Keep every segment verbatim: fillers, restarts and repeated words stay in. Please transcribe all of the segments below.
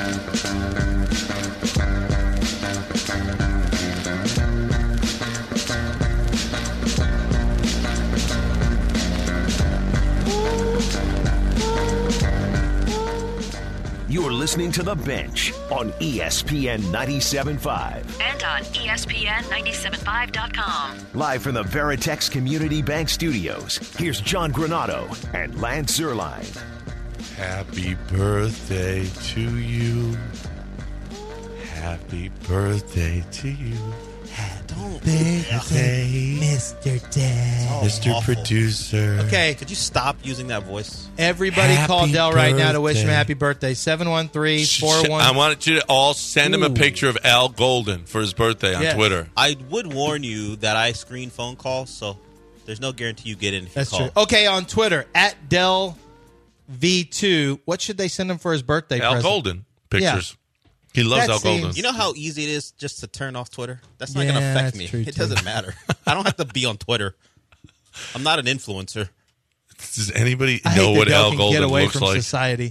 You're listening to The Bench on E S P N ninety-seven point five. And on E S P N ninety-seven point five dot com. Live from the Veritex Community Bank Studios, here's John Granato and Lance Zierlein. Happy birthday to you. Happy birthday to you. Don't Birthday, Mister Dad. Mister awful. Producer. Okay, Could you stop using that voice? everybody Happy call Dell right now to wish him birthday. happy birthday. seven one three, Sh- four sh- one. I wanted you to all send him a Ooh. picture of Al Golden for his birthday on Yes. Twitter. I would warn you that I screen phone calls, so there's no guarantee you get in if That's you call. true. Okay, on Twitter, at Dell V two. What should they send him for his birthday Al present? Golden pictures. He loves That Al Golden. seems- You know how easy it is just to turn off Twitter? That's not Yeah, going to affect that's me. true, It too. doesn't matter. I don't have to be on Twitter. I'm not an influencer. Does anybody I know hate what that Dell Al can Golden get away looks from like? society.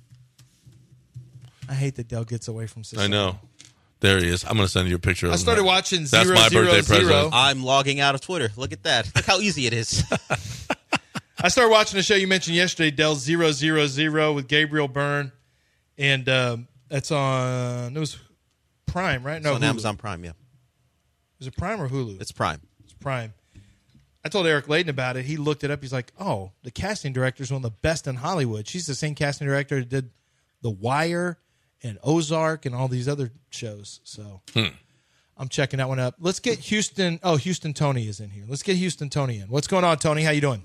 I hate that Dell gets away from society. I know. There he is. I'm going to send you a picture of I him. started watching That's zero, my zero, birthday zero. present. I'm logging out of Twitter. Look at that. Look how easy it is. I started watching a show you mentioned yesterday, Dell zero zero zero with Gabriel Byrne, and um, that's on. It was Prime, right? No, It's on Hulu. Amazon Prime, yeah. Is it Prime or Hulu? It's Prime. It's Prime. I told Eric Layden about it. He looked it up. He's like, "Oh, the casting director is one of the best in Hollywood. She's the same casting director that did The Wire and Ozark and all these other shows." So I'm checking that one up. Let's get Houston. Oh, Houston Tony is in here. Let's get Houston Tony in. What's going on, Tony? How you doing?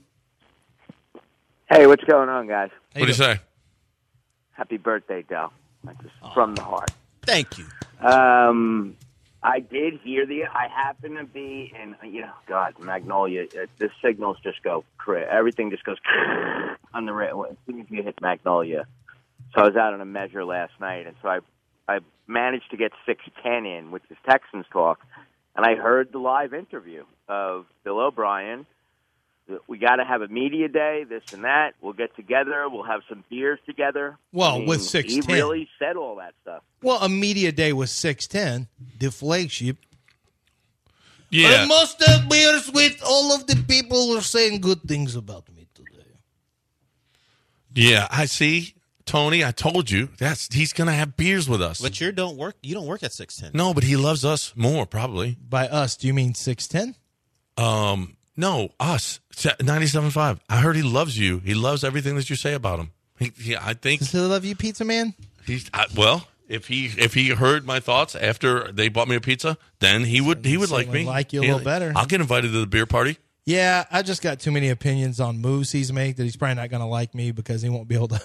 Hey, what's going on, guys? How What do you doing? say? Happy birthday, Del. That's just from the heart. Thank you. Um, I did hear the. I happen to be in, you know, God, Magnolia. Uh, the signals just go. cra- Everything just goes on the ra- as soon as you hit Magnolia. So I was out on a measure last night, and so I, I managed to get six ten in, which is Texans talk, and I heard the live interview of Bill O'Brien. We got to have a media day, this and that. We'll get together. We'll have some beers together. Well, I mean, with six he ten. really said all that stuff. Well, a media day was six ten. The flagship. Yeah. I must have beers with all of the people who are saying good things about me today. Yeah, I see. Tony, I told you. That's he's going to have beers with us. But you don't work you don't work at six ten. No, but he loves us more, probably. By us, do you mean six ten? Um, no, us. ninety-seven point five. I heard he loves you. He loves everything that you say about him. He, he, I think Does he love you, Pizza Man? he's I, well. If he if he heard my thoughts after they bought me a pizza, then he would he would like Certainly me. like you a He- little better. I'll get invited to the beer party. Yeah, I just got too many opinions on moves he's made that he's probably not going to like me because he won't be able to.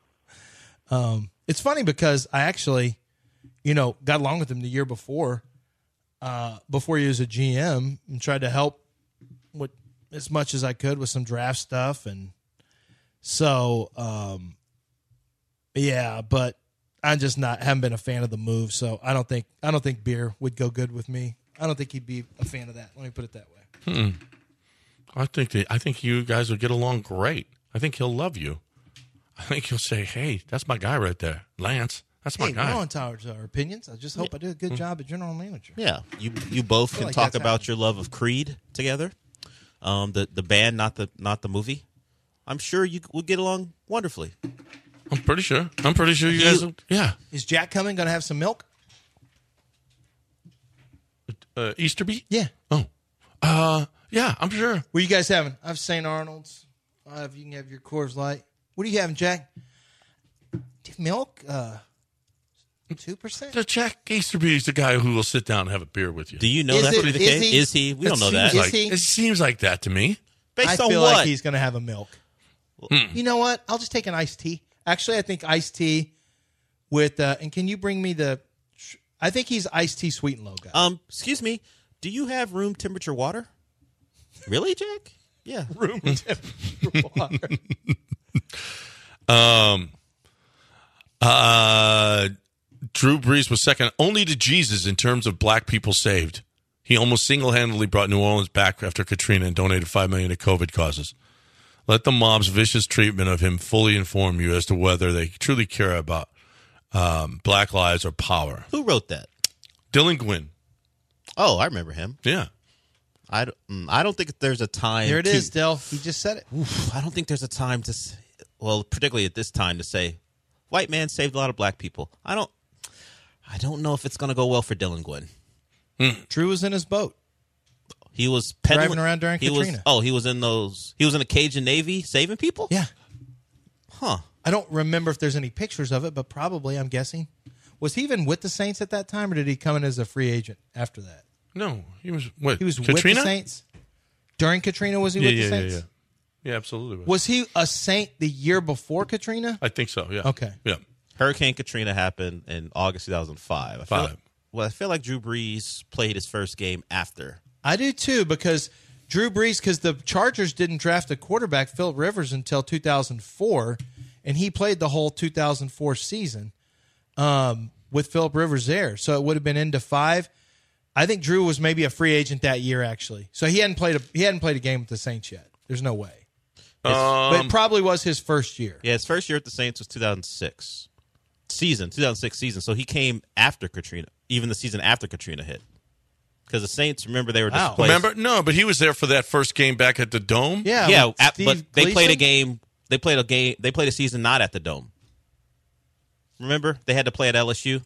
um, it's funny because I actually, you know, got along with him the year before, uh, before he was a G M, and tried to help with as much as I could with some draft stuff, and so um, yeah, but I'm just not haven't been a fan of the move, so I don't think I don't think beer would go good with me. I don't think he'd be a fan of that. Let me put it that way. Hmm. I think that, I think you guys will get along great. I think he'll love you. I think he'll say, "Hey, that's my guy right there, Lance. That's my Hey, guy." we're on towards our opinions. I just hope I do a good job at general manager. Yeah, you you both feel can like talk that's about happening. your love of Creed together. Um, the the band, not the not the movie. I'm sure you will get along wonderfully. I'm pretty sure. I'm pretty sure you You- guys. Will, yeah, Is Jack coming? Going to have some milk? uh, Easterby. Yeah. Oh, uh, yeah. I'm sure. What are you guys having? I have Saint Arnold's. I have, you can have your Coors Light. What are you having, Jack? Milk? Uh, two percent? The Jack Easterby is the guy who will sit down and have a beer with you. Do you know Is that it- to be the is case? he- Is he? We don't It know that. seems Is like- he? It seems like that to me. Based I on feel what? like he's going to have a milk. You know what? I'll just take an iced tea. Actually, I think iced tea with, uh, and can you bring me the, I think he's iced tea sweet and low guy. um, excuse me. Do you have room temperature water? Really, Jack? Yeah. Room temperature water. Um, uh, Drew Brees was second only to Jesus in terms of black people saved. He almost single-handedly brought New Orleans back after Katrina and donated five million dollars to COVID causes. Let the mob's vicious treatment of him fully inform you as to whether they truly care about um, Black Lives or Power. Who wrote that? Dylan Gwynn. Oh, I remember him. Yeah. I, don't- mm, I don't think there's a time. There it to, is, Del. He just said it. Oof, I don't think there's a time to, s- well, particularly at this time, to say white man saved a lot of black people. I don't. I don't know if it's going to go well for Dylan Gwynn. Drew was in his boat. He was peddling, Driving around during he Katrina. Was, oh, he was in those. He was in a Cajun Navy saving people. Yeah. Huh. I don't remember if there's any pictures of it, but probably, I'm guessing. Was he even with the Saints at that time, or did he come in as a free agent after that? No, he was what? He was Katrina? with the Saints? During Katrina, was he Yeah, with yeah, the yeah, Saints? yeah. Yeah, absolutely. Was. Was he a Saint the year before Katrina? I think so, yeah. Okay. Yeah. Hurricane Katrina happened in August two thousand five. I feel Five. like, well, I feel like Drew Brees played his first game after. I do too, because Drew Brees, because the Chargers didn't draft a quarterback, Philip Rivers, until two thousand four, and he played the whole two thousand four season um, with Philip Rivers there. So it would have been into five. I think Drew was maybe a free agent that year, actually. So he hadn't played a he hadn't played a game with the Saints yet. There's no way. but it probably was his first year. Yeah, his first year at the Saints was two thousand six season, two thousand six season. So he came after Katrina, even the season after Katrina hit. Because the Saints, remember, they were Wow. displaced. Remember? No, but he was there for that first game back at the Dome. Yeah, Yeah, with at- Steve but they played a Gleason? game. They played a game. They played a season not at the Dome. Remember, they had to play at L S U.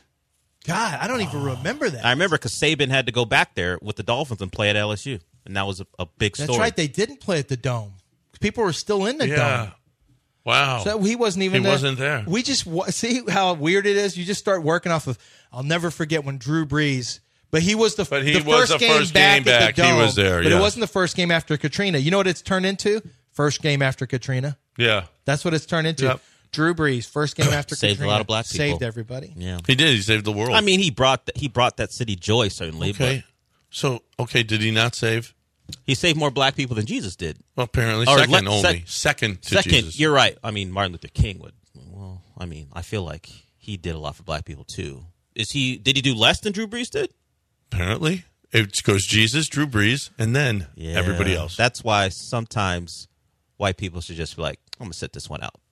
God, I don't even remember that. I remember because Saban had to go back there with the Dolphins and play at L S U, and that was a, a big That's story. right. They didn't play at the Dome. People were still in the Yeah. Dome. Wow. So he wasn't even He there. wasn't there. We just wa- see how weird it is. You just start working off of. I'll never forget when Drew Brees, but he was the, But he the was first the game first back game at back. the He Dome. was there, but yeah. it wasn't the first game after Katrina. You know what it's turned into? First game after Katrina. Yeah. That's what it's turned into. Yep. Drew Brees, first game after Saved a Katrina. lot of black people. Saved everybody. yeah, He did. He saved the world. I mean, he brought th- he brought that city joy certainly, okay. So, okay, did he not save? but he saved more black people than Jesus did. Well, apparently Or second le- only. sec- second to Second, Jesus. you're right. I mean, Martin Luther King would. Well, I mean, I feel like he did a lot for black people too. Is he? Did he do less than Drew Brees did? Apparently. It goes Jesus, Drew Brees, and then Yeah. everybody else. That's why sometimes white people should just be like, I'm gonna sit this one out.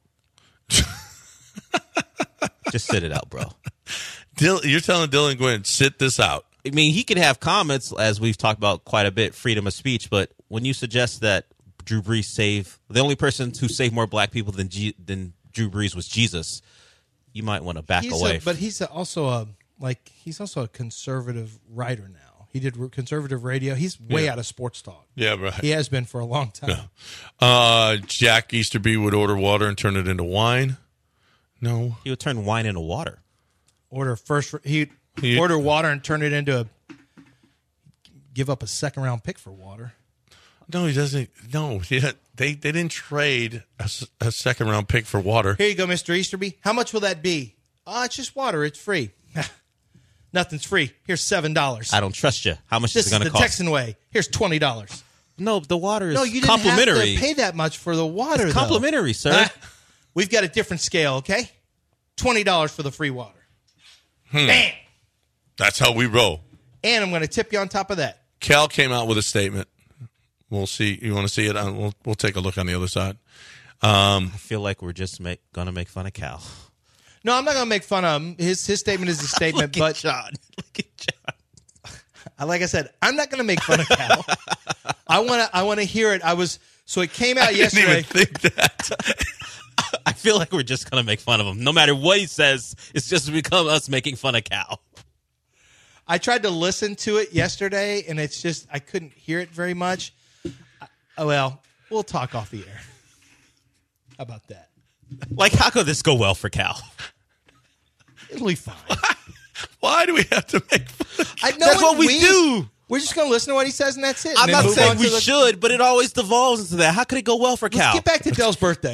Just sit it out, bro. Dill, you're telling Dylan Gwynn, sit this out. I mean, he could have comments, as we've talked about quite a bit, freedom of speech. But when you suggest that Drew Brees saved the only person who saved more black people than G, than Drew Brees was Jesus, you might want to back He's away. a, but he's a, also a like he's also a conservative writer now. He did conservative radio. He's way Yeah. out of sports talk. Yeah, right. He has been for a long time. Uh, Jack Easterby would order water and turn it into wine. No. he would turn wine into water. Order first. He He- order water and turn it into a. Give up a second round pick for water. No, he doesn't. No, he, they, they didn't trade a, s- a second round pick for water. Here you go, Mister Easterby. How much will that be? Oh, it's just water. It's free. Nothing's free. Here's seven dollars. I don't trust you. How much This is is it going the to cost? Texan way. Here's twenty dollars. No, the water is No, you didn't have complimentary. to pay that much for the water. It's though. complimentary, sir. Ah, we've got a different scale. Okay, twenty dollars for the free water. Hmm. Bam. That's how we roll. And I'm going to tip you on top of that. Cal came out with a statement. We'll see. You want to see it? On, we'll, we'll take a look on the other side. Um, I feel like we're just make, going to make fun of Cal. No, I'm not going to make fun of him. His his statement is a statement, Look at but John. Look at John. like I said, I'm not going to make fun of Cal. I want to I want to hear it. I was so it came out I didn't yesterday. even think that. I feel like we're just going to make fun of him. No matter what he says, it's just become us making fun of Cal. I tried to listen to it yesterday, and it's just I couldn't hear it very much. I, oh well, we'll talk off the air. How about that? Like, how could this go well for Cal? It'll be fine. Why do we have to make fun? I know That's it- what we do. We're just going to listen to what he says, and that's it. I'm And then not move saying on we to the- should, but it always devolves into that. How could it go well for Let's Cal? get back to Dell's birthday.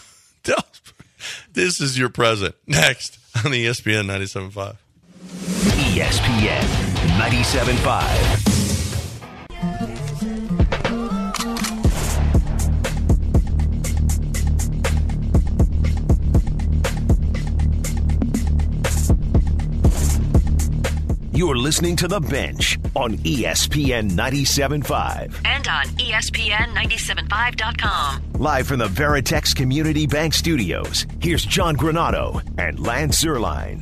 This is your present. Next on E S P N ninety-seven point five. E S P N ninety-seven point five. You're listening to The Bench on E S P N ninety-seven point five. And on E S P N ninety-seven five dot com. Live from the Veritex Community Bank Studios, here's John Granado and Lance Zierlein.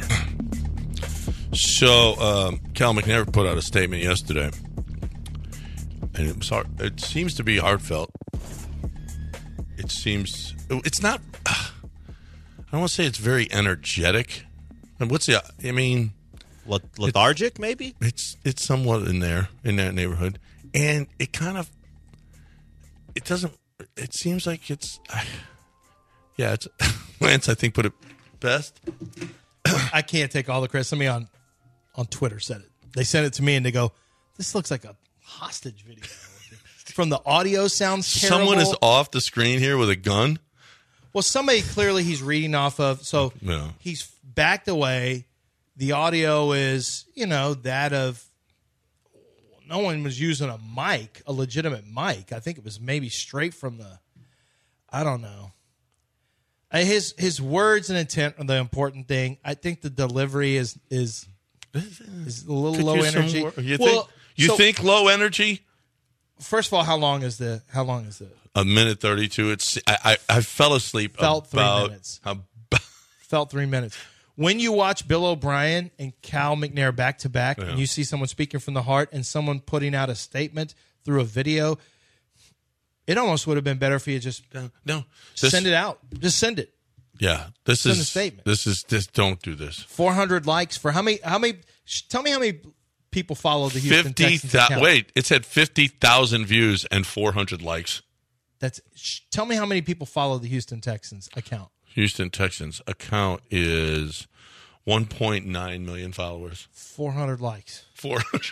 So, um, Cal McNair put out a statement yesterday, and it, was hard, it seems to be heartfelt. It seems, it's not, I don't want to say it's very energetic. And what's the, I mean... Lethargic, maybe? It's it's somewhat in there, in that neighborhood. And it kind of, it doesn't, it seems like it's, yeah, it's, Lance, I think, put it best. I can't take all the credit. Somebody on, on Twitter said it. They sent it to me and they go, this looks like a hostage video. From the audio sounds terrible. Someone is off the screen here with a gun. Well, somebody clearly he's reading off of, so Yeah. he's backed away. The audio is, you know, that of no one was using a mic, a legitimate mic. I think it was maybe straight from the, I don't know. Uh, His his words and intent are the important thing. I think the delivery is is is a little Could low use some energy. wor- You well, think you so, think low energy? first of all, how long is the how long is it? A minute thirty-two. It's I I, I fell asleep. Felt three about, minutes. About, Felt three minutes. When you watch Bill O'Brien and Cal McNair back to back, Yeah. and you see someone speaking from the heart and someone putting out a statement through a video, it almost would have been better for you just no, no. This- send it out. Just send it. Yeah, this Send is a statement. This is this. Don't do this. four hundred likes for how many? How many? sh- Tell me how many people follow the Houston Fifty. Texans Th- account. wait, it said fifty thousand views and four hundred likes. That's. Sh- tell me how many people follow the Houston Texans account. Houston Texans account is one point nine million followers. four hundred likes. Four hundred.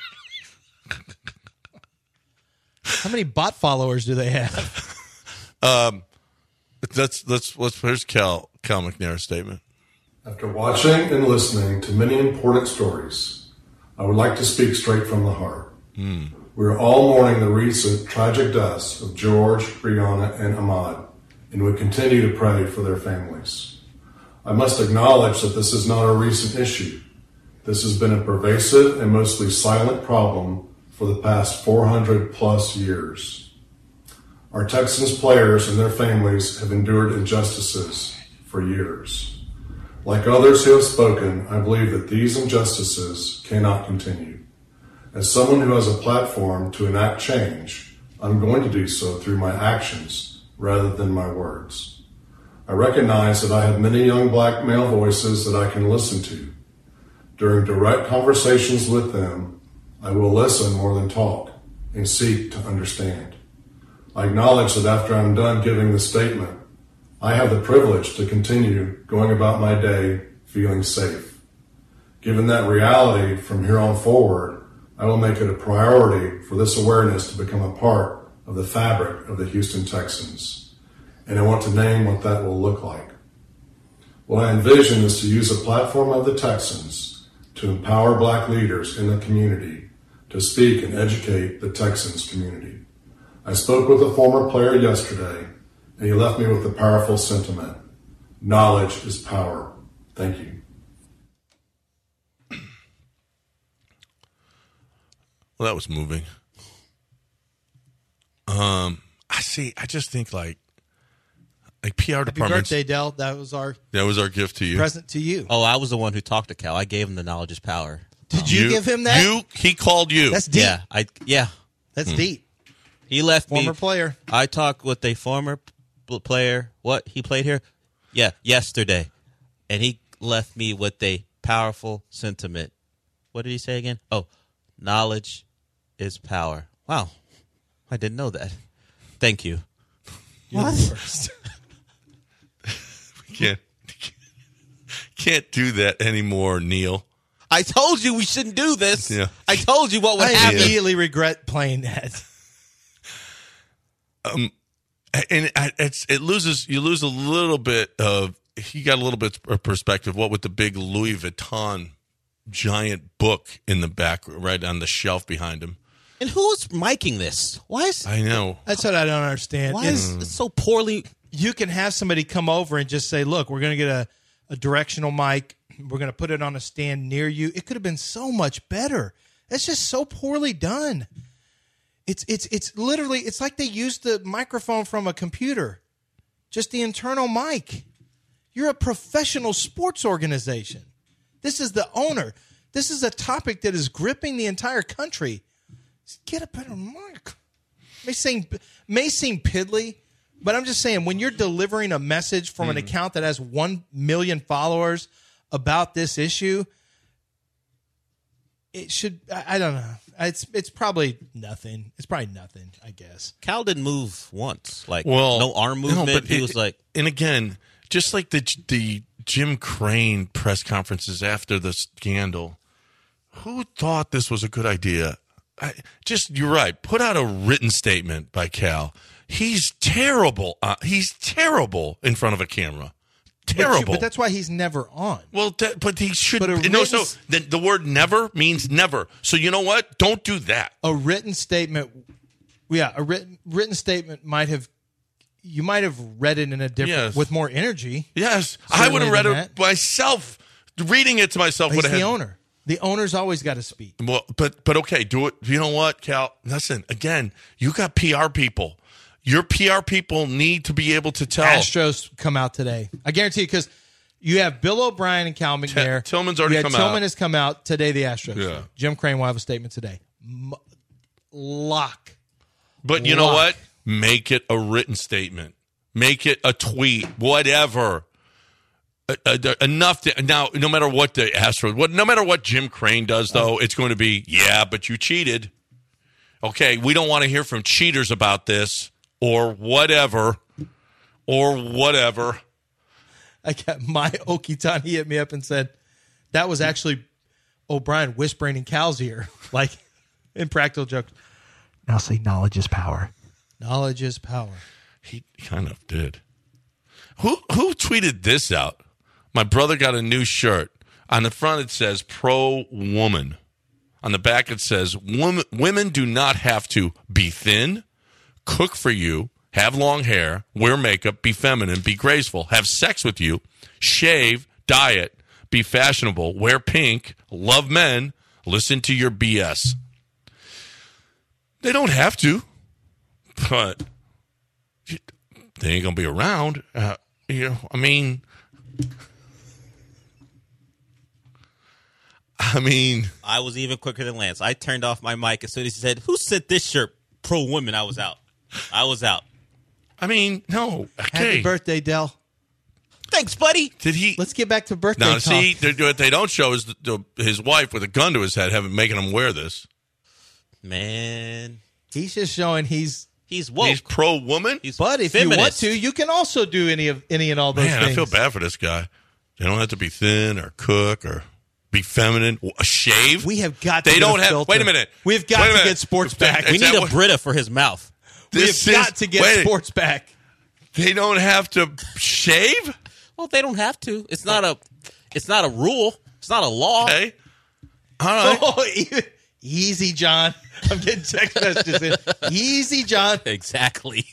How many bot followers do they have? um, let's let's let's. Here's Cal Cal McNair's statement. After watching and listening to many important stories, I would like to speak straight from the heart. Mm. We are all mourning the recent tragic deaths of George, Brianna, and Ahmad, and we continue to pray for their families. I must acknowledge that this is not a recent issue. This has been a pervasive and mostly silent problem for the past four hundred plus years. Our Texans players and their families have endured injustices for years. Like others who have spoken, I believe that these injustices cannot continue. As someone who has a platform to enact change, I'm going to do so through my actions rather than my words. I recognize that I have many young black male voices that I can listen to. During direct conversations with them, I will listen more than talk and seek to understand. I acknowledge that after I'm done giving the statement, I have the privilege to continue going about my day feeling safe. Given that reality, from here on forward, I will make it a priority for this awareness to become a part of the fabric of the Houston Texans. And I want to name what that will look like. What I envision is to use a platform of the Texans to empower black leaders in the community to speak and educate the Texans community. I spoke with a former player yesterday, and he left me with a powerful sentiment. Knowledge is power. Thank you. Well, that was moving. Um, I see. I just think like, like P R Happy departments. birthday, Del. That was our That was our gift to you. present to you. Oh, I was the one who talked to Cal. I gave him the knowledge is power. Did you, give him that? You. He called you. That's deep. Yeah, I yeah. That's deep. He left Former me. player. I talked with a former p- player. What he played here? Yeah, yesterday, and he left me with a powerful sentiment. What did he say again? Oh, knowledge is power. Wow, I didn't know that. Thank you. What? First. can't can't do that anymore, Neil. I told you we shouldn't do this. Yeah. I told you what would I happen. immediately regret playing that. Um, and it, it's it loses you lose a little bit of he got a little bit of perspective. What with the big Louis Vuitton giant book in the back, right on the shelf behind him. And who's miking this? Why is I know. That's what I don't understand. why It's- is it so poorly? you can have somebody come over and just say, "Look, we're going to get a, a directional mic. We're going to put it on a stand near you. It could have been so much better. That's just so poorly done. It's it's it's literally, it's like they used the microphone from a computer, just the internal mic. You're a professional sports organization. This is the owner. This is a topic that is gripping the entire country. Get a better mic. May seem, may seem piddly, but I'm just saying, when you're delivering a message from an account that has one million followers about this issue, it should, I, I don't know. It's it's probably nothing. It's probably nothing, I guess. Cal didn't move once. Like, Well, no arm no, movement. but he it- was like, and again, just like the the Jim Crane press conferences after the scandal, who thought this was a good idea? I, just you're right. Put out a written statement by Cal. He's terrible. Uh, he's terrible in front of a camera. But, Terrible. you, but that's why he's never on. Well, that, but he should. But a no, written so s- the, the word "never" means never. So you know what? Don't do that. A written statement, yeah, a written written statement might have, you might have read it in a different, Yes. with more energy. Yes, I would Certainly have read than it that. myself. Reading it to myself He's would have the had. owner. The owner's always got to speak. Well, but but okay, do it. You know what, Cal? Listen, again, you got P R people. Your P R people need to be able to tell. Astros come out today. I guarantee you, because you have Bill O'Brien and Cal McNair. Tillman's already You had come Tillman out. has come out today. The Astros. Yeah. Jim Crane will have a statement today. M- lock. But you know Lock. what? Make it a written statement. Make it a tweet. Whatever. Uh, uh, enough to, now. No matter what the Astros, what no matter what Jim Crane does, though, it's going to be yeah, but you cheated. Okay, we don't want to hear from cheaters about this or whatever, or whatever. I got my Okitani hit me up and said that was actually O'Brien whispering in Cal's ear, like in practical jokes. Now say knowledge is power. Knowledge is power. He kind of did. Who who tweeted this out? My brother got a new shirt. On the front it says pro woman. On the back it says women women do not have to be thin, cook for you, have long hair, wear makeup, be feminine, be graceful, have sex with you, shave, diet, be fashionable, wear pink, love men, listen to your B S. They don't have to, but they ain't gonna be around. Uh, you know, I mean, I mean, I was even quicker than Lance. I turned off my mic as soon as he said, "Who sent this shirt?" Pro women. I was out. I was out. I mean, no. Okay. Happy birthday, Dell. Thanks, buddy. Did he? Let's get back to birthday Now, talk. see, they're- what they don't show is the, the, his wife with a gun to his head, having making him wear this. Man, He's just showing he's. he's woke. He's pro woman. He's But if you want feminist. to, you can also do any of any and all those Man, things. I feel bad for this guy. They don't have to be thin or cook or be feminine. A shave. We have got to They get don't a have. filter. Wait a minute. We've got Wait a to minute. get sports Is that- back. is We need that a what- Brita for his mouth. We've This got is- to get wait. sports back. They don't have to shave. Well, they don't have to. It's not a. It's not a rule. It's not a law. Okay. All right. Oh, e- easy, John. I'm getting text messages in. Easy, John. Exactly.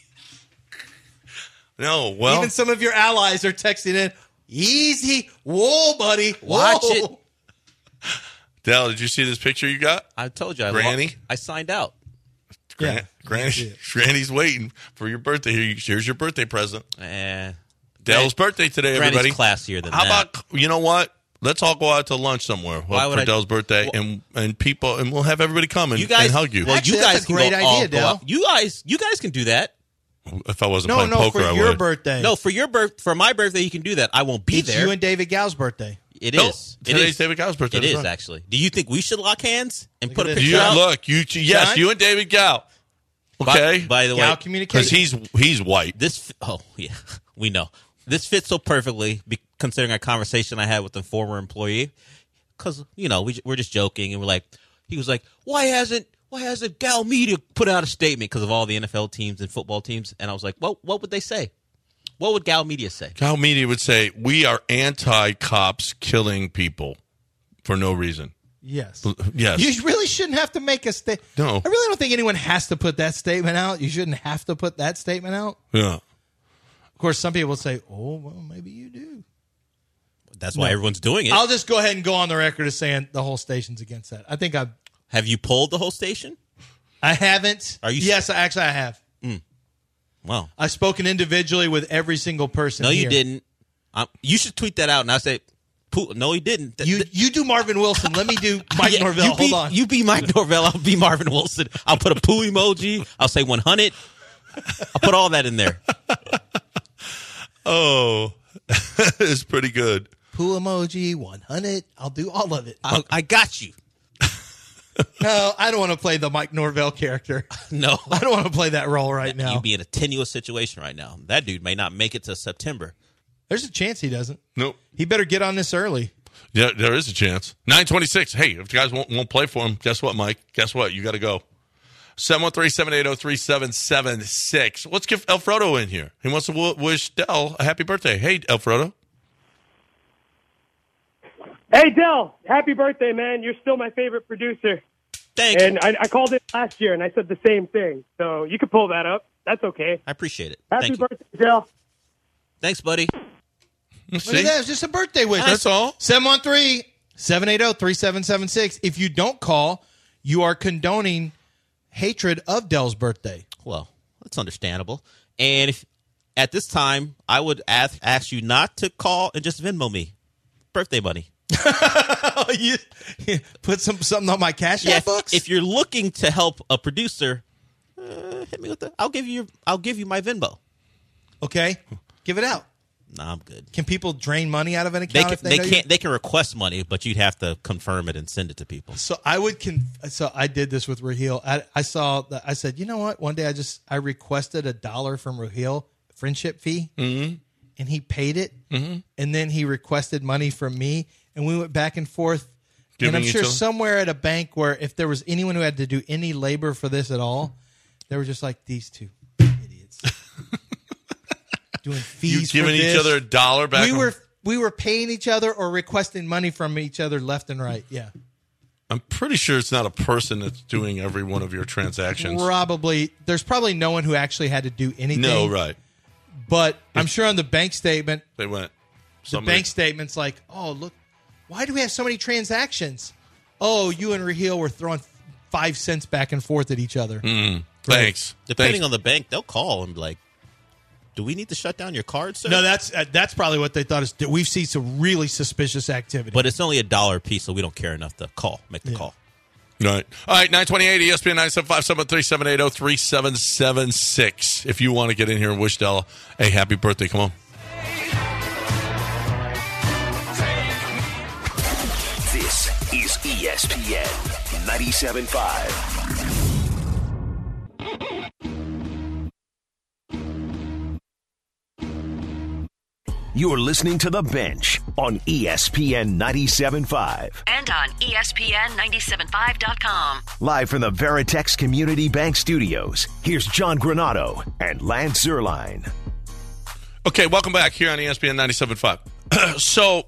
No. Well. Even some of your allies are texting in. Easy. Whoa, buddy. Watch Whoa. it. Dell, did you see this picture you got? I told you. I Granny? lo- I signed out. Gran- Yeah. Granny, Granny's waiting for your birthday. Here, here's your birthday present. Eh. Dell's birthday today, Granny's everybody. classier than How that. about, you know what? Let's all go out to lunch somewhere Why for would I- Dell's birthday, Well- and and people, and we'll have everybody come and, You guys and hug you. Well, Actually, you that's guys a can great go, idea, all go Dell. out. You guys, you guys can do that. If I wasn't No, playing no, poker, for I your would. birthday. No, for your birth, for my birthday, you can do that. I won't be It's there. you and David Gal's birthday. It No, is. It today's is. David Gal's birthday. It That's is right. actually. Do you think we should lock hands and Look put at a this. picture You out? look, you yes, John? you and David Gal. Okay, By, by the Gal way, communication. because he's he's white. this. Oh yeah, we know this fits so perfectly. Be, considering a conversation I had with a former employee, because you know we we're just joking and we're like, he was like, why hasn't why hasn't Gal Media put out a statement because of all the N F L teams and football teams? And I was like, well, what would they say? What would Gal Media say? Gal Media would say we are anti-cops killing people for no reason. Yes. Yes. You really shouldn't have to make a statement. No. I really don't think anyone has to put that statement out. You shouldn't have to put that statement out. Yeah. Of course, some people will say, oh, well, maybe you do. That's why No. everyone's doing it. I'll just go ahead and go on the record as saying the whole station's against that. I think I've. Have you polled the whole station? I haven't. Are you- Yes, actually, I have. Well, I've spoken individually with every single person. no, you here. didn't. Um, you should tweet that out, and I say, "Poo- no, he didn't. Th- You th- you do Marvin Wilson. Let me do Mike Yeah, Norvell. You be, Hold on. You be Mike Norvell. I'll be Marvin Wilson. I'll put a poo emoji. I'll say one hundred. I'll put all that in there. Oh, it's pretty good. Poo emoji, one hundred. I'll do all of it. I, I got you. No, I don't want to play the Mike Norvell character. No. I don't want to play that role right now. You'd be in a tenuous situation right now. That dude may not make it to September. There's a chance he doesn't. Nope. He better get on this early. Yeah, there is a chance. nine twenty-six. Hey, if you guys won't, won't play for him, guess what, Mike? Guess what? You got to go. seven one three, seven eight zero, three seven seven six. Let's get Alfredo in here. He wants to w- wish Del a happy birthday. Hey, Alfredo. Hey, Del, happy birthday, man. You're still my favorite producer. Thanks. And I, I called it last year, and I said the same thing. So you can pull that up. That's okay. I appreciate it. Happy Thank you. birthday, Del. Thanks, buddy. Look See? at that. It's just a birthday wish. That's all. seven one three, seven eight zero, three seven seven six. If you don't call, you are condoning hatred of Dell's birthday. Well, that's understandable. And if at this time, I would ask, ask you not to call and just Venmo me birthday money. you, you put some something on my cash Yeah, app if, books? if you're looking to help a producer, uh, hit me with the. I'll give you. I'll give you my Venmo. Okay, give it out. Nah, I'm good. Can people drain money out of an They account can, if they, they know you- can't. They can request money, but you'd have to confirm it and send it to people. So I would con- so I did this with Raheel. I, I saw that I said, you know what? One day I just I requested a dollar from Raheel, friendship fee, mm-hmm. and he paid it. Mm-hmm. And then he requested money from me, and we went back and forth. Giving and I'm each sure other- somewhere at a bank where if there was anyone who had to do any labor for this at all, they were just like these two idiots doing You fees. giving for each this. other a dollar back? We on- were we were paying each other or requesting money from each other left and right. Yeah. I'm pretty sure it's not a person that's doing every one of your transactions. Probably, there's probably no one who actually had to do anything. No, right. But I'm sure on the bank statement, They went. the somebody- bank statement's like, oh, look, why do we have so many transactions? Oh, you and Raheel were throwing five cents back and forth at each other. Mm, thanks. Depending Thanks. on the bank, they'll call and be like, "Do we need to shut down your card, sir?" No, that's uh, that's probably what they thought is that we've seen some really suspicious activity. but it's only a dollar a piece, so we don't care enough to call. Make the call. Right. All right, nine twenty-eight E S P N nine seven five, seven three seven eight zero, three seven seven six. If you want to get in here and wish Dell a happy birthday, come on. This is E S P N ninety-seven point five. You're listening to The Bench on E S P N ninety-seven point five. And on E S P N nine seven five dot com. Live from the Veritex Community Bank Studios, here's John Granado and Lance Zerline. Okay, welcome back here on E S P N ninety-seven point five. so,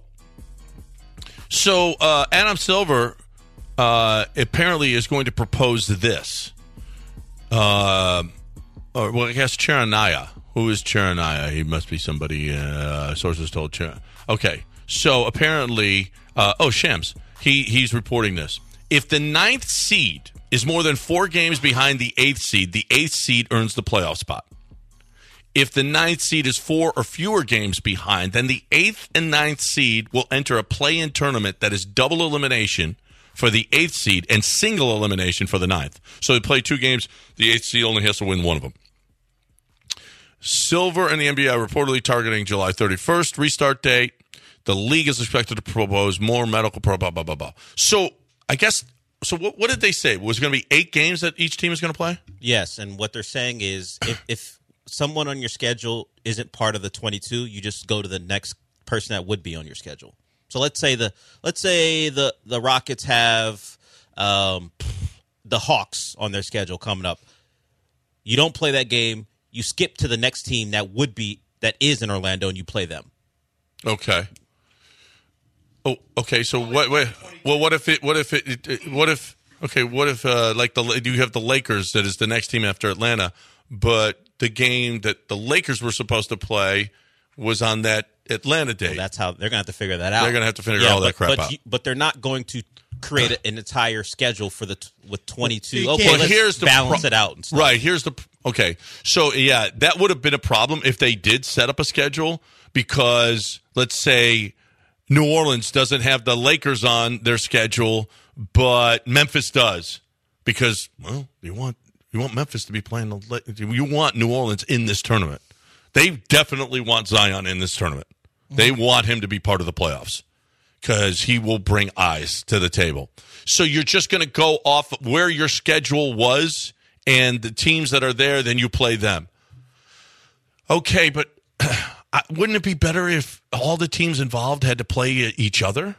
so uh, Adam Silver uh, apparently is going to propose this. Uh, or, well, I guess Cheranaya. Who is Cheranaya? He must be somebody, uh, sources told Cheranaya. Okay, so apparently, uh, oh, Shams, he, he's reporting this. If the ninth seed is more than four games behind the eighth seed, the eighth seed earns the playoff spot. If the ninth seed is four or fewer games behind, then the eighth and ninth seed will enter a play-in tournament that is double elimination for the eighth seed and single elimination for the ninth. So they play two games. The eighth seed only has to win one of them. Silver and the N B A are reportedly targeting July thirty-first restart date. The league is expected to propose more medical pro blah blah blah blah. So I guess so. What, what did they say? Was it going to be eight games that each team is going to play? Yes, and what they're saying is if, if someone on your schedule isn't part of the twenty-two, you just go to the next person that would be on your schedule. So let's say the let's say the the Rockets have um, the Hawks on their schedule coming up. You don't play that game. You skip to the next team that would be that is in Orlando, and you play them. Okay. Oh, okay. So what? what well, what if it? What if it? it- it- What if? Okay. What if? Uh, like the you have the Lakers that is the next team after Atlanta, but the game that the Lakers were supposed to play was on that Atlanta date. Well, that's how they're going to have to figure that out. They're going to have to figure yeah, all but, that crap but out. You, but they're not going to create an entire schedule for the t- with twenty-two. You Okay, can't- let's here's the balance pro- it out and stuff. Right. Here's the okay. So yeah, that would have been a problem if they did set up a schedule because let's say New Orleans doesn't have the Lakers on their schedule, but Memphis does because well, you want you want Memphis to be playing the you want New Orleans in this tournament. They definitely want Zion in this tournament. They want him to be part of the playoffs because he will bring eyes to the table. So you're just going to go off where your schedule was and the teams that are there, then you play them. Okay, but wouldn't it be better if all the teams involved had to play each other?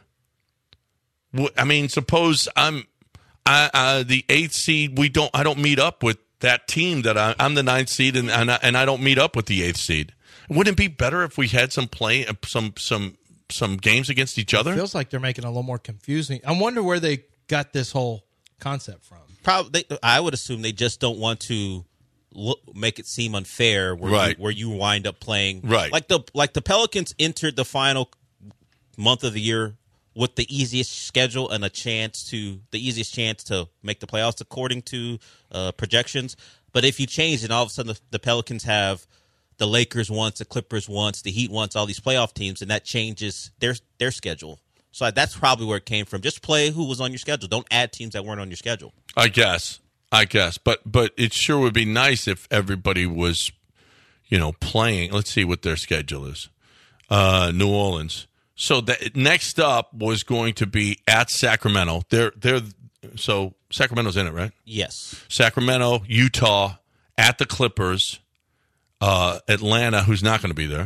I mean, suppose I'm I, uh, the eighth seed. We don't. I don't meet up with that team that I, I'm the ninth seed, and and I, and I don't meet up with the eighth seed. Wouldn't it be better if we had some play, some some some games against each other? It feels like they're making it a little more confusing. I wonder where they got this whole concept from. Probably, I would assume they just don't want to look, make it seem unfair, where Right. you, where you wind up playing Right. Like the like the Pelicans entered the final month of the year with the easiest schedule and a chance to the easiest chance to make the playoffs according to uh, projections. But if you change, and all of a sudden the, the Pelicans have the Lakers once, the Clippers once, the Heat once, all these playoff teams, and that changes their their schedule. So that's probably where it came from. Just play who was on your schedule. Don't add teams that weren't on your schedule. I guess. I guess. But but it sure would be nice if everybody was, you know, playing. Let's see what their schedule is. Uh, New Orleans. So the next up was going to be at Sacramento. They're they're so Sacramento's in it, right? Yes. Sacramento, Utah, at the Clippers, uh, Atlanta, who's not going to be there.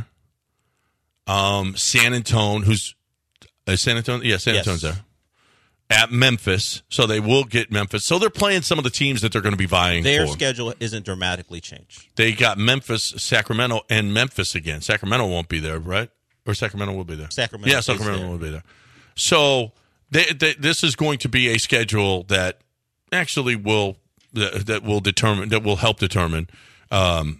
Um, San Antonio, who's uh, San Antonio? Yeah, San Yes. Antonio's there. At Memphis, so they will get Memphis. So they're playing some of the teams that they're going to be vying Their for. schedule isn't dramatically changed. They got Memphis, Sacramento, and Memphis again. Sacramento won't be there, right? Or Sacramento will be there. Sacramento yeah, is Sacramento there. will be there. So they, they, this is going to be a schedule that actually will that, that will determine that will help determine um,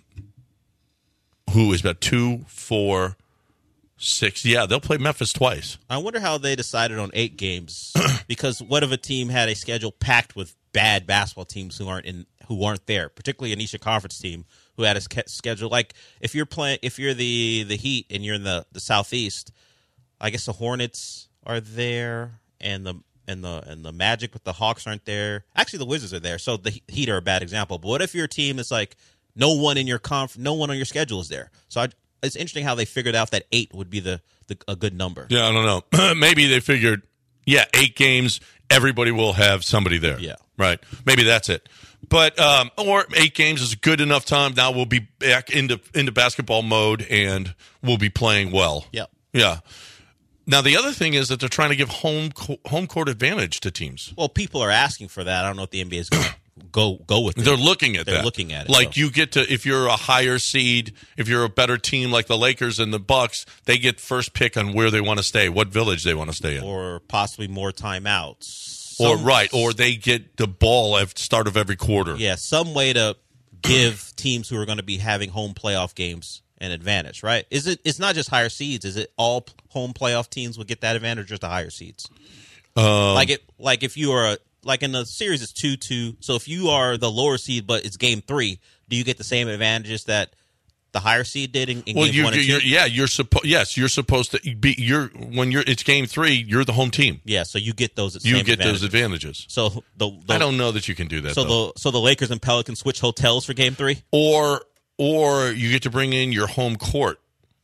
who is about two, four, six. Yeah, they'll play Memphis twice. I wonder how they decided on eight games because what if a team had a schedule packed with bad basketball teams who aren't in who aren't there, particularly an Eastern Conference team who had a ske- schedule like if you're playing if you're the the Heat and you're in the, the Southeast, I guess the Hornets are there and the and the and the Magic with the Hawks aren't there. Actually, the Wizards are there, so the Heat are a bad example. But what if your team is like no one in your conf- no one on your schedule is there? So I, it's interesting how they figured out that eight would be the, the a good number. Yeah, I don't know. Maybe they figured, yeah, eight games, everybody will have somebody there. Yeah. Right. Maybe that's it. But um, or eight games is a good enough time. Now we'll be back into into basketball mode and we'll be playing well. Yep. Yeah. Now the other thing is that they're trying to give home co- home court advantage to teams. Well, people are asking for that. I don't know if the N B A is going to go go with it. They're looking at They're that. looking at it, Like so. you get to if you're a higher seed, if you're a better team like the Lakers and the Bucks, they get first pick on where they want to stay, what village they want to stay in. or possibly more timeouts. Or Some- right, or they get the ball at the start of every quarter. yeah, some way to give teams who are going to be having home playoff games an advantage, right? Is it? It's not just higher seeds. Is it all p- home playoff teams will get that advantage, or just the higher seeds? Um, like it, like if you are a, like in the series, it's two two. So if you are the lower seed, but it's game three, do you get the same advantages that the higher seed did in, in well, game you, one and you're, two? yeah, you're supposed. Yes, you're supposed to be. You're when you're. It's game three. You're the home team. Yeah, so you get those. You same get advantages. those advantages. So the, the I don't know that you can do that. So though. the so the Lakers and Pelicans switch hotels for game three. or or you get to bring in your home court.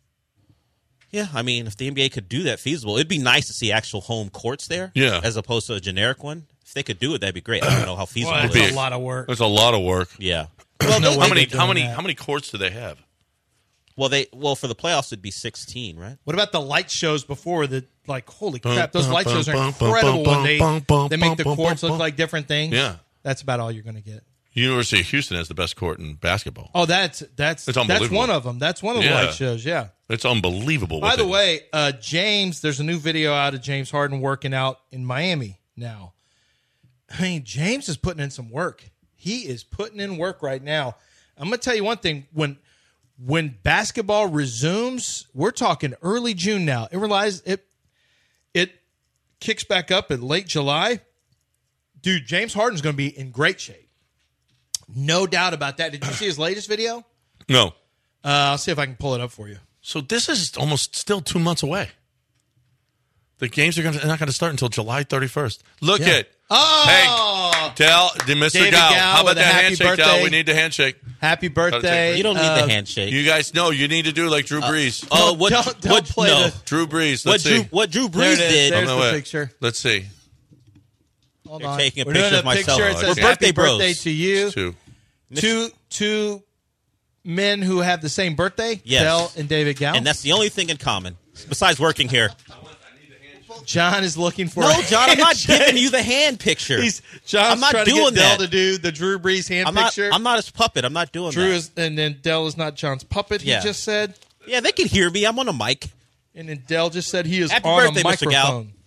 Yeah, I mean, if the N B A could do that feasible, it'd be nice to see actual home courts there. Yeah. as opposed to a generic one. If they could do it, that'd be great. I don't know how feasible Well, it that's is. a lot of work. That's a lot of work. Yeah. Well, no How way many? they're How doing many? that. How many courts do they have? Well, they well for the playoffs it'd be sixteen, right? What about the light shows before that? Like, holy Bum, crap, those bum, light shows are bum, bum, incredible bum, when they, bum, bum, they make the bum, courts bum, look bum. like different things. Yeah. That's about all you're going to get. University of Houston has the best court in basketball. Oh, that's that's It's that's unbelievable. one of them. That's one of the Yeah. light shows. Yeah. It's unbelievable. By what the they- way, uh, James, there's a new video out of James Harden working out in Miami now. I mean, James is putting in some work. He is putting in work right now. I'm going to tell you one thing. When when basketball resumes, we're talking early June now. It relies it it kicks back up in late July. Dude, James Harden's going to be in great shape. No doubt about that. Did you see his latest video? No. Uh, I'll see if I can pull it up for you. So this is almost still two months away. The games are gonna, not going to start until July thirty-first. Look Yeah. at Oh! Hey, Dell, Mister David Gow. Gow How about with a that happy handshake, birthday. Dell? We need the handshake. Happy birthday. You don't need Uh, the handshake. You guys know you need to do like Drew Brees. Oh, what? don't- don't what? play no. the- Drew Brees. What Let's Drew? see. What Drew There it Brees is. did? There's Oh, no, the wait. picture. Let's see. Hold You're on. taking a We're picture doing of a picture. myself. It says We're happy birthday bros. birthday to you. Two. Two two men who have the same birthday. Yes. Dell and David Gow. And that's the only thing in common besides working here. John is looking for. No, a John, I'm not handshake. giving you the hand picture. He's John's I'm not trying doing to get Dell that. to do the Drew Brees hand I'm not. picture. I'm not his puppet. I'm not doing Drew that. is, and then Dell is not John's puppet. He Yeah. just said, Yeah, they can hear me. I'm on a mic. and then Dell just said he is Happy on birthday, a Mister Gow. microphone.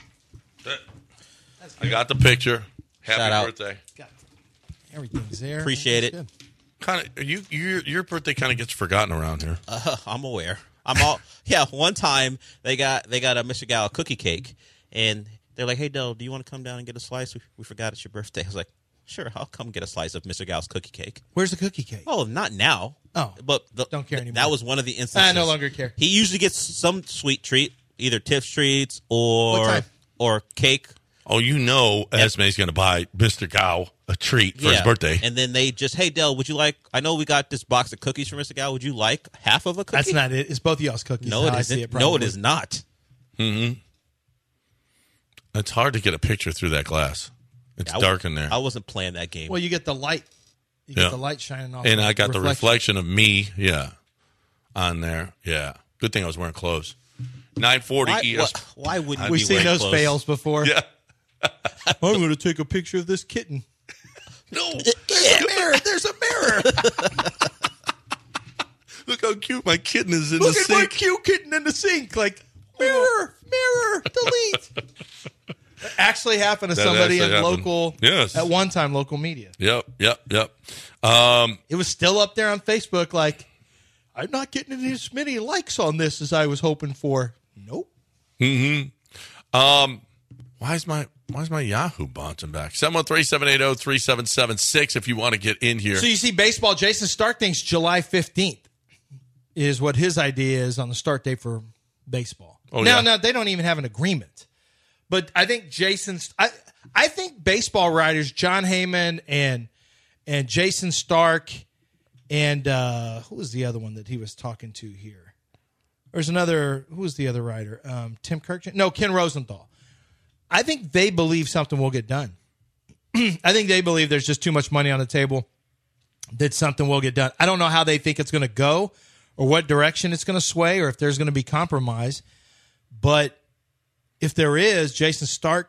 I got the picture. Happy Shout out. birthday. Everything's there. Appreciate it. Good. Kind of you. Your your birthday kind of gets forgotten around here. Uh, I'm aware. I'm all. Yeah, one time they got they got a Mister Gal cookie cake, and they're like, "Hey, Dell, do you want to come down and get a slice? We, we forgot it's your birthday." I was like, "Sure, I'll come get a slice of Mister Gal's cookie cake." Where's the cookie cake? Oh, not now. Oh. but the, Don't care anymore. That was one of the instances. I no longer care. He usually gets some sweet treat, either Tips treats or What time? or cake. Oh, you know, Esme's going to buy Mister Gow a treat for his birthday. And then they just, hey, Dell, would you like, I know we got this box of cookies for Mister Gal. Would you like half of a cookie? That's not it. It's both of y'all's cookies. No, how it I see isn't. No, it probably. is not. It's hard to get a picture through that glass. It's I- dark in there. I wasn't playing that game. Well, you get the light. You Yeah. get the light shining off. And the I got the reflection of me, yeah, on there. Yeah. Good thing I was wearing clothes. nine forty why, E why, S. why wouldn't We've you seen wear those clothes? fails before. Yeah. I'm going to take a picture of this kitten. No. There's a mirror. There's a mirror. Look how cute my kitten is in Look the at my sink. cute kitten in the sink. Like, mirror, mirror, delete. That actually happened to That somebody in actually happened. local, Yes. at one time, local media. Yep, yep, yep. Um, It was still up there on Facebook like, I'm not getting as many likes on this as I was hoping for. Nope. um, why is my why is my Yahoo bouncing back? seven one three, seven eight zero, three seven seven six if you want to get in here. So you see baseball, Jason Stark thinks July fifteenth is what his idea is on the start date for baseball. Oh, now, yeah. now they don't even have an agreement. But I think Jason's I I think baseball writers John Heyman and and Jason Stark and uh, who was the other one that he was talking to here? There's another who was the other writer? Um, Tim Kirk? No, Ken Rosenthal. I think they believe something will get done. I think they believe there's just too much money on the table that something will get done. I don't know how they think it's going to go or what direction it's going to sway or if there's going to be compromise. But if there is, Jason Stark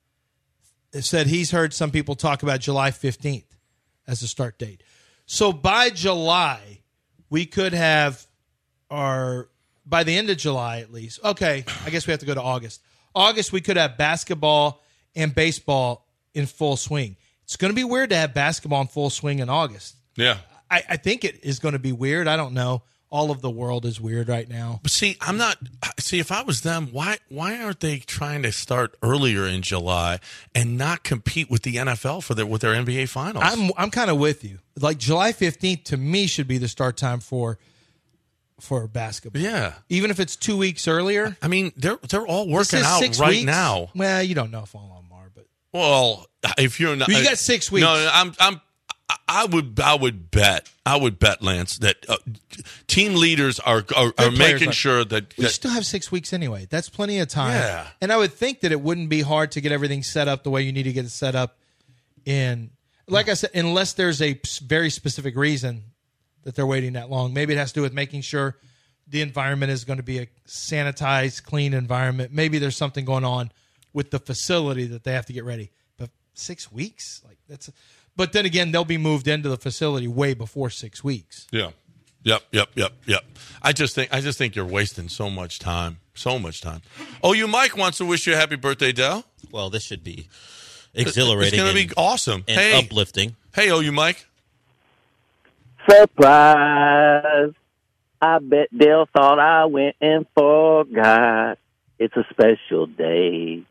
said he's heard some people talk about July fifteenth as a start date. So by July, we could have our, by the end of July at least, okay, I guess we have to go to August. August, we could have basketball and baseball in full swing. It's going to be weird to have basketball in full swing in August. yeah. I, I think it is going to be weird. I don't know. All of the world is weird right now. But see, I'm not. See, if I was them, why why aren't they trying to start earlier in July and not compete with the N F L for their with their N B A finals? I'm I'm kind of with you. Like July fifteenth to me should be the start time for for basketball. yeah. Even if it's two weeks earlier. I mean, they're they're all This working is out six right weeks. now. Well, you don't know if all of them are, but Well, if you're not, Well, you got six weeks. No, no, I'm I'm. I would, I would bet, I would bet, Lance, that uh, team leaders are are, are players making are- sure that, we that still have six weeks anyway. That's plenty of time. Yeah. And I would think that it wouldn't be hard to get everything set up the way you need to get it set up in, like I said, unless there's a s- very specific reason that they're waiting that long. Maybe it has to do with making sure the environment is going to be a sanitized, clean environment. Maybe there's something going on with the facility that they have to get ready. But six weeks? Like that's. But then again, they'll be moved into the facility way before six weeks. yeah, yep, yep, yep, yep. I just think, I just think you're wasting so much time, so much time. Oh, you, Mike wants to wish you a happy birthday, Dell. Well, this should be exhilarating. It's going to and, be awesome. and Hey, uplifting. hey, oh, you, Mike. Surprise! I bet Dale thought I went and forgot. It's a special day.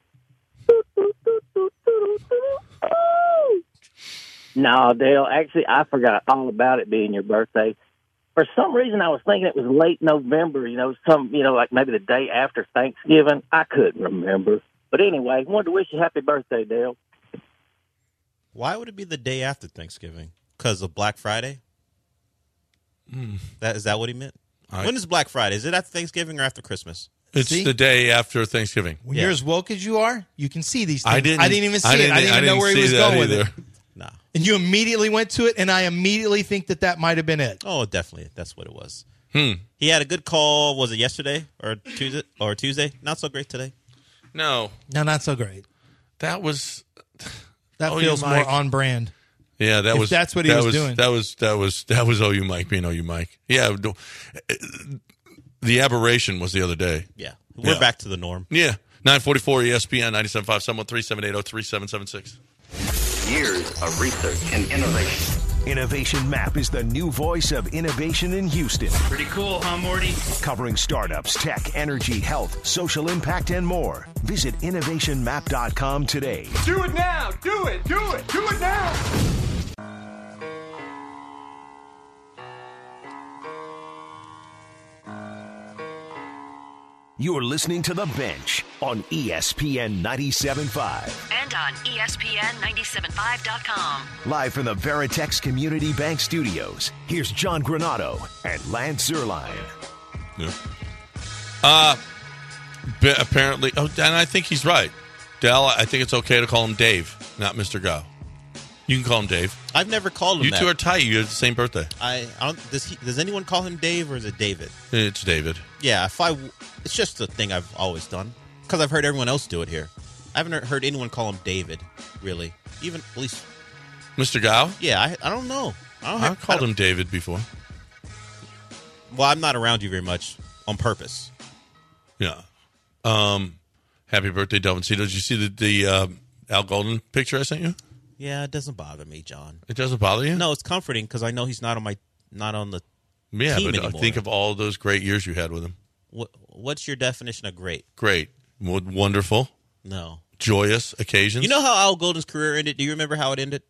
No, Dale, actually, I forgot all about it being your birthday. For some reason, I was thinking it was late November, you know, some, you know, like maybe the day after Thanksgiving. I couldn't remember. But anyway, wanted to wish you happy birthday, Dale. Why would it be the day after Thanksgiving? Because of Black Friday? Mm. That is that what he meant? I, when is Black Friday? Is it after Thanksgiving or after Christmas? It's See? the day after Thanksgiving. When Yeah. you're as woke as you are, you can see these things. I didn't. I didn't even see I it. didn't, I didn't even know where he see was that going with either. it. No. And you immediately went to it, and I immediately think that that might have been it. Oh, definitely. That's what it was. Hmm. He had a good call. Was it yesterday or Tuesday? Or Tuesday? Not so great today. No, No, not so great. that was. That Oh, feels you more Mike. on brand. Yeah, that If was. that's what he that was was doing. That was that was that was. Oh, you Mike being oh, you Mike. Yeah, no, the aberration was the other day. Yeah. We're Yeah. back to the norm. Yeah, nine forty four E S P N ninety-seven point five seven one three seven eight zero three seven seven six. Years of research and innovation. Innovation Map is the new voice of innovation in Houston. Pretty cool, huh, Morty? Covering startups, tech, energy, health, social impact, and more. Visit innovation map dot com today. Do it now! Do it! Do it! Do it now! You're listening to The Bench on E S P N ninety-seven point five. And on E S P N ninety-seven point five dot com. Live from the Veritex Community Bank Studios, here's John Granado and Lance Zierlein. Yeah. Uh, but apparently, oh, and I think he's right. Dell, I think it's okay to call him Dave, not Mister Go. You can call him Dave. I've never called him You that. two are tight. You have the same birthday. I, I don't. Does he? Does anyone call him Dave or is it David? It's David. Yeah. If I, it's just a thing I've always done because I've heard everyone else do it here. I haven't heard anyone call him David. Really, even at least. Mister Gao? Yeah. I. I don't know. I don't. I've Have, called I don't- him David before. Well, I'm not around you very much on purpose. Yeah. Um, happy birthday, Delvin C. Did you see the, the uh, Al Golden picture I sent you? Yeah, it doesn't bother me, John. It doesn't bother you? No, it's comforting because I know he's not on my not on the Yeah, team but anymore. think of all those great years you had with him. What, what's your definition of great? Great. W- Wonderful. No. Joyous occasions. You know how Al Golden's career ended? Do you remember how it ended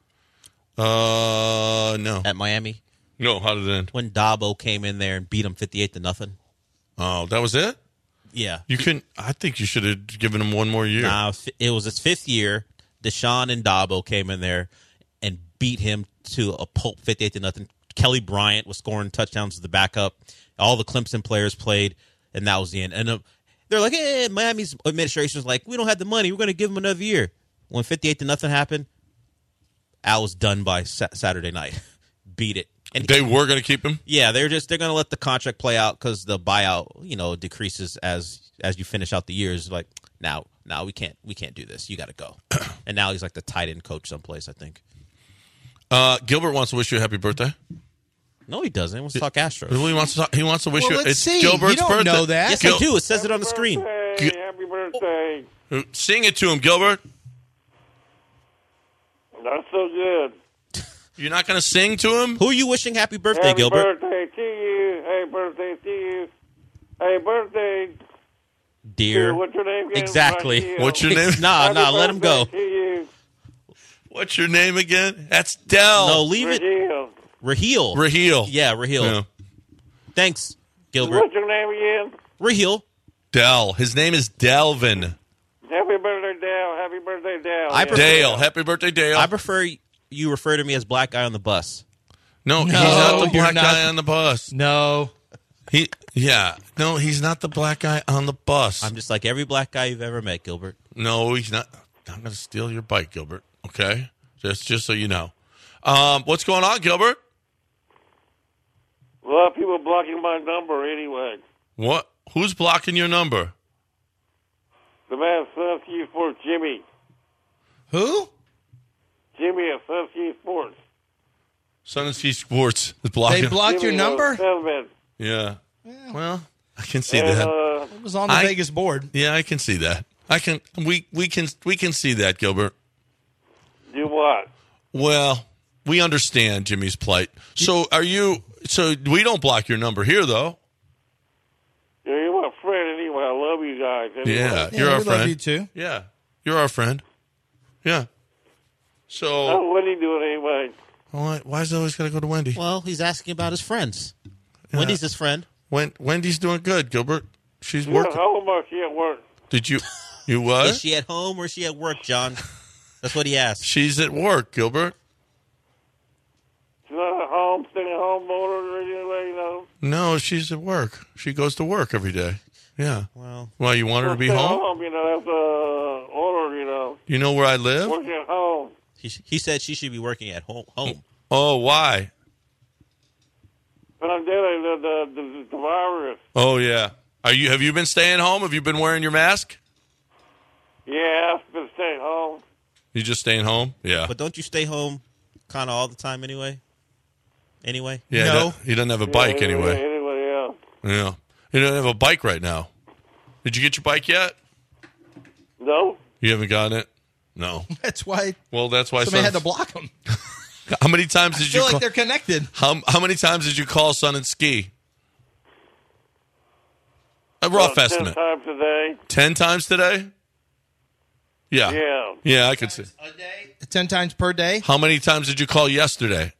Uh, no. at Miami? No, how did it end? When Dabo came in there and beat him fifty-eight to nothing. Oh, that was it? Yeah. You couldn't. I think you should have given him one more year. Nah, it was his fifth year. Deshaun and Dabo came in there and beat him to a pulp fifty-eight to nothing. Kelly Bryant was scoring touchdowns as the backup. All the Clemson players played, and that was the end. And uh, they're like, hey, Miami's administration was like, we don't have the money. We're going to give him another year. When fifty-eight to nothing happened, Al was done by sa- Saturday night. Beat it. And They were going to keep him? yeah, they're just they're going to let the contract play out because the buyout, you know, decreases as as you finish out the years. Like now, now we can't we can't do this. You got to go. And now he's like the tight end coach someplace, I think. Uh, Gilbert wants to wish you a happy birthday. No, he doesn't. He wants to talk Astros. He wants to, talk, he wants to wish Well, you. let's It's see. Gilbert's You don't birthday. know that. Yes, Gil- I do. It says it on the screen. Gil- Happy birthday. Sing it to him, Gilbert. Not so good. You're not going to sing to him? Who are you wishing happy birthday, Happy Gilbert? birthday to you. Happy birthday to you. Happy birthday. Dear. What's your name again? Exactly. Raheel. What's your name? Nah, Happy nah, let him go. birthday to you. What's your name again? That's Dell. No, leave it. Raheel. Raheel. Raheel. Yeah, Raheel. Yeah. Thanks, Gilbert. What's your name again? Raheel. Dell. His name is Delvin. Happy birthday, Dale. Happy birthday, Dale. I Yeah. prefer- Dale. Happy birthday, Dale. I prefer you refer to me as black guy on the bus. no, he's No, not the you're black not. guy on the bus. No. He, yeah. No, he's not the black guy on the bus. I'm just like every black guy you've ever met, Gilbert. No, he's not. I'm going to steal your bike, Gilbert. Okay? Just just so you know. Um, what's going on, Gilbert? A lot of people blocking my number anyway. What? Who's blocking your number? The man Sunski Sports, Jimmy. Who? Jimmy at Sunski Sports. Sun and Ski Sports is blocking. They blocked your Jimmy, number? uh, Settlement. Yeah. Well, I can see And, that. uh, It was on the I- Vegas board. Yeah, I can see that. I can. We we can we can see that, Gilbert. do what? Well, we understand Jimmy's plight. So, are you So we don't block your number here, though. Yeah, you're my friend anyway. I love you guys. Anyway. Yeah, Yeah, you're we our love friend. you too. Yeah, you're our friend. Yeah. So How's Wendy doing anyway? why, why is it always got to go to Wendy? Well, he's asking about his friends. Wendy's his friend. Wen- Wendy's doing good, Gilbert. She's Yeah, working. how about she at work? Did you? You what? Is she at home or is she at work, John? That's what he asked. She's at work, Gilbert. She's not at home, staying at home motor anyway, you know? No, she's at work. She goes to work every day. Yeah. Well, Well, you want her to be Stay home? home, you know, that's uh, order, you know. You know where I live? Working at home. he, he said she should be working at home. home. Oh, why? But I'm dealing with the, the, the, the virus. Oh, yeah. Are you? Have you been staying home? Have you been wearing your mask? Yeah, I've been staying home. You just staying home? Yeah. But don't you stay home kind of all the time anyway? Anyway? Yeah. No. He doesn't, he doesn't have a bike yeah, anyway. Anyway, yeah. Yeah. He doesn't have a bike right now. Did you get your bike yet? No? You haven't gotten it? No. That's why Well, that's why. somebody Son- had to block them. How many times I did feel you like call? they're connected. How how many times did you call Sun and Ski? A rough About estimate. Ten times a day. Ten times today? Yeah. Yeah. Yeah, I could see. Ten times per day. How many times did you call yesterday?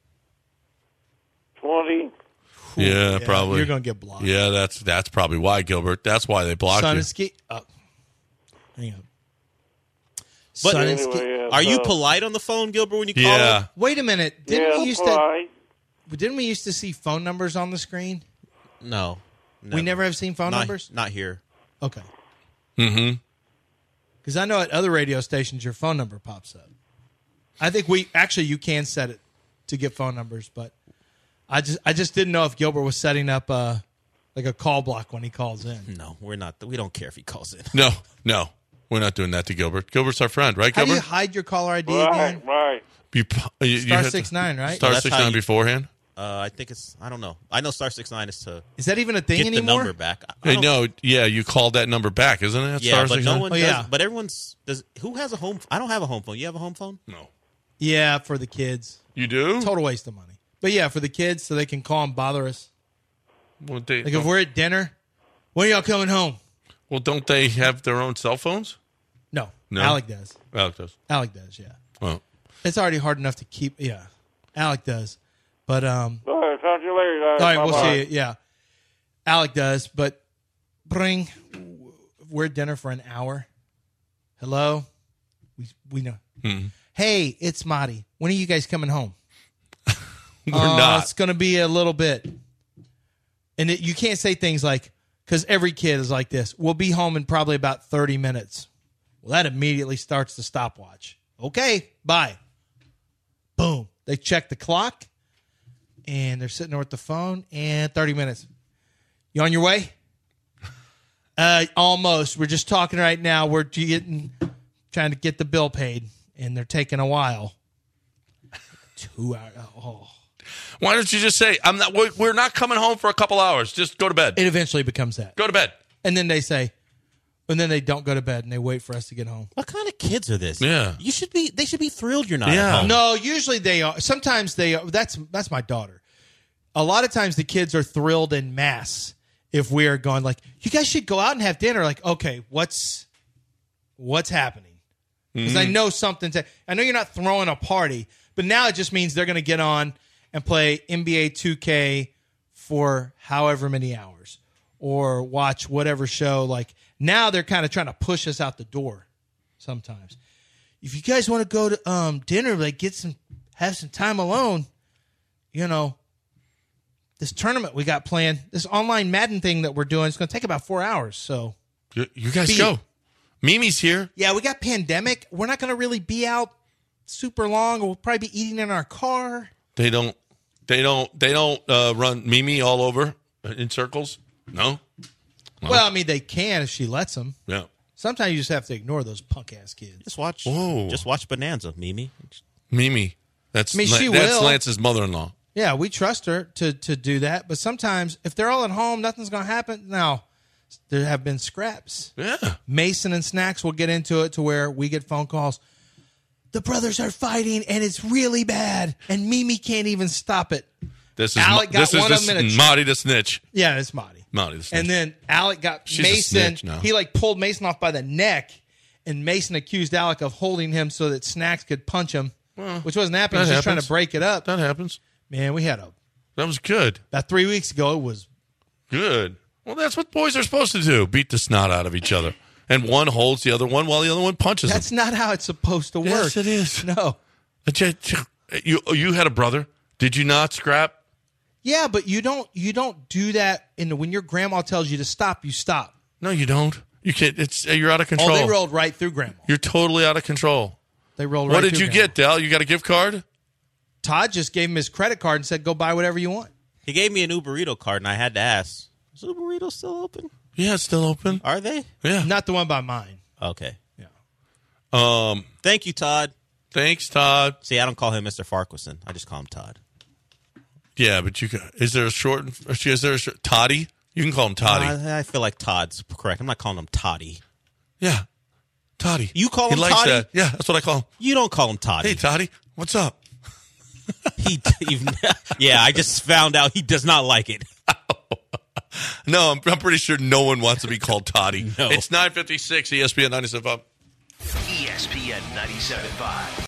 Twenty. Yeah, Yeah, probably. You're going to get blocked. Yeah, that's that's probably why, Gilbert. That's why they blocked Sun you. and ski. Oh. Hang on. But Sun and ski. Anyway, yeah, Are you so- polite on the phone, Gilbert, when you call Yeah. him? Wait a minute. Didn't Yeah, we used polite. to? Didn't we used to see phone numbers on the screen? No. We never have seen phone not, numbers. Not here. Okay. Mm-hmm. Because I know at other radio stations your phone number pops up. I think we actually you can set it to get phone numbers, but I just I just didn't know if Gilbert was setting up uh like a call block when he calls in. No, we're not. We don't care if he calls in. No, no. We're not doing that to Gilbert. Gilbert's our friend, right, How do Gilbert? you hide your caller I D Right, again? right. You, you, you Star have to- six nine, right? Star That's six how nine you- beforehand? Uh, I think it's, I don't know. I know star six nine is to Is that even a thing get the anymore? number back. I- I Hey, don't- no, yeah, you called that number back, isn't it? Yeah, Star but six no nine? one Oh, does. yeah. But everyone's, does. Who has a home? I don't have a home phone. You have a home phone? No. Yeah, for the kids. You do? Total waste of money. But yeah, for the kids so they can call and bother us. Well, they, Like if we're at dinner, when are y'all coming home? well, don't they have their own cell phones? No. No? Alec does. Alec does. Alec does, yeah. Well, It's already hard enough to keep yeah. Alec does. But um All right, talk to you later, guys. all right, we'll Bye-bye. see you. Yeah. Alec does, but bring we're at dinner for an hour. Hello? We we know. Hmm. Hey, it's Marty. When are you guys coming home? we're Uh, not. It's going to be a little bit. And it, you can't say things like, because every kid is like this, we'll be home in probably about thirty minutes. Well, that immediately starts the stopwatch. Okay, bye. Boom. They check the clock, and they're sitting there with the phone, and thirty minutes. You on your way? Uh, almost. We're just talking right now. We're getting, trying to get the bill paid, and they're taking a while. Two hours. Oh. Why don't you just say, "I'm not. we're- We're not coming home for a couple hours. Just go to bed. It eventually becomes that. Go to bed." And then they say, and then they don't go to bed and they wait for us to get home. What kind of kids are this? Yeah. You should be, they should be thrilled you're not Yeah. at home. No, usually they are. Sometimes they are. That's that's my daughter. A lot of times the kids are thrilled en masse if we are going like, you guys should go out and have dinner. Like, okay, what's what's happening? Because I know something's. I know you're not throwing a party, but now it just means they're going to get on and play N B A two K for however many hours or watch whatever show. Like now they're kind of trying to push us out the door sometimes. If you guys want to go to um, dinner, like get some, have some time alone, you know, this tournament we got planned, this online Madden thing that we're doing, it's going to take about four hours. So You, you guys Be- go. Mimi's here. yeah, we got pandemic. We're not going to really be out super long. We'll probably be eating in our car. They don't. They don't. They don't uh, run Mimi all over in circles. No. Well, I mean, they can if she lets them. Yeah. Sometimes you just have to ignore those punk ass kids. Just watch, Whoa. just watch Bonanza, Mimi. Mimi. That's I mean, she that's will. Lance's mother-in-law. Yeah, we trust her to to do that. But sometimes if they're all at home, nothing's going to happen. Now, there have been scraps. Yeah. Mason and Snacks will get into it to where we get phone calls. The brothers are fighting, and it's really bad, and Mimi can't even stop it. This is Alec Ma- got this is one of this them in a- Marty the snitch. Yeah, it's Marty. Marty the snitch. And then Alec got She's a Mason. snitch now. He like pulled Mason off by the neck, and Mason accused Alec of holding him so that Snacks could punch him, Well, which wasn't happening. that He was just trying happens. to break it up. That happens. Man, we had a That was good. about three weeks ago. It was Good. Well, that's what boys are supposed to do: beat the snot out of each other, and one holds the other one while the other one punches him. that's not how it's supposed to work. Yes, it is. No. You you had a brother? Did you not scrap? Yeah, but you don't you don't do that in the, when your grandma tells you to stop, you stop. No, you don't. You can't. It's you're out of control. Oh, they rolled right through grandma. You're totally out of control. They rolled What right did through you grandma. get, Dal? You got a gift card? Todd just gave him his credit card and said, "Go buy whatever you want." He gave me an Uber Eats card, and I had to ask, is Uber Eats still open? Yeah, it's still open. Are they? Yeah. Not the one by mine. Okay. Yeah. Um. Thank you, Todd. Thanks, Todd. See, I don't call him Mister Farquharson. I just call him Todd. Yeah, but you can. Is there a short? Is there a short, Toddy? You can call him Toddy. Uh, I feel like Todd's correct. I'm not calling him Toddy. yeah, Toddy. You call he him likes Toddy? that. Yeah, that's what I call him. You don't call him Toddy. Hey, Toddy, what's up? He, even, yeah, I just found out he does not like it. No, I'm, I'm pretty sure no one wants to be called Toddy. No. It's nine fifty-six, E S P N ninety-seven point five. E S P N ninety-seven point five.